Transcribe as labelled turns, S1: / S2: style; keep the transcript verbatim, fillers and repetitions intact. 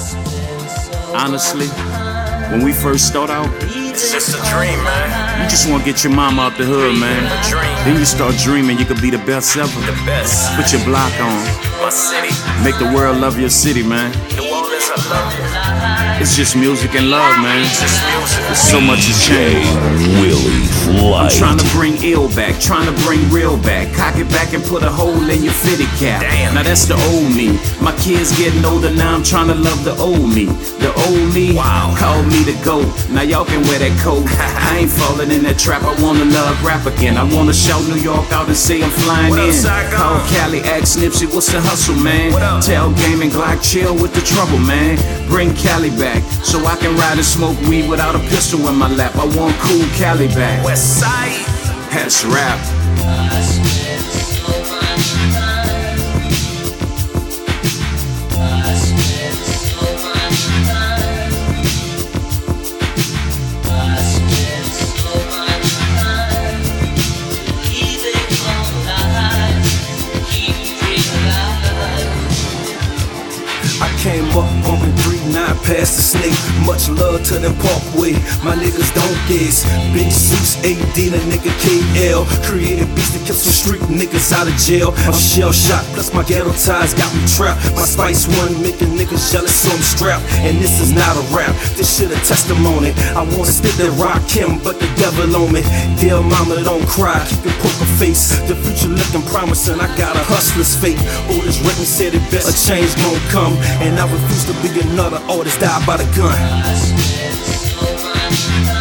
S1: Honestly, when we first start out,
S2: it's just a dream, man.
S1: you just want to get your mama out the hood, man.
S2: A dream.
S1: Then you start dreaming you could be the best ever.
S2: The best.
S1: Put your block on.
S2: My city.
S1: Make the world love your city, man.
S2: New Orleans, I love you.
S1: It's just music and love, man.
S2: It's just music.
S1: So much has changed.
S3: Willie
S1: I'm
S3: Flight.
S1: trying to bring ill back, trying to bring real back. Cock it back and put a hole in your fitted cap.
S2: Damn.
S1: Now that's the old me. My kids getting older, now I'm trying to love the old me. The old me,
S2: Wow.
S1: call me the GOAT. Now y'all can wear that coat. I ain't falling in that trap, I wanna love rap again. I wanna shout New York out and say I'm flying
S2: What up,
S1: in.
S2: Saigon?
S1: Call Cali, ask Nipsey, what's the hustle, man?
S2: What up?
S1: Tell Game and Glock, chill with the trouble, man. Bring Cali back, so I can ride and smoke weed without a pistol in my lap. I want cool Cali back.
S2: West Side.
S1: That's rap.
S4: I came up bumping three nine past the snake. Much love to them Parkway. My niggas don't guess. Big Zeus, A D, the nigga K L. Created beats to keep some street niggas out of jail. I'm shell shot, plus my ghetto ties got me trapped. My Spice One making niggas jealous, so I'm strapped. And this is not a rap, this shit a testimony. I wanna spit that rock him, but the devil on me. Dear mama, don't cry, keep your poker face. The future looking promising, I got a hustler's fate. Otis Redding said it best, a change gon' come. And I refuse to be another artist, die by the gun.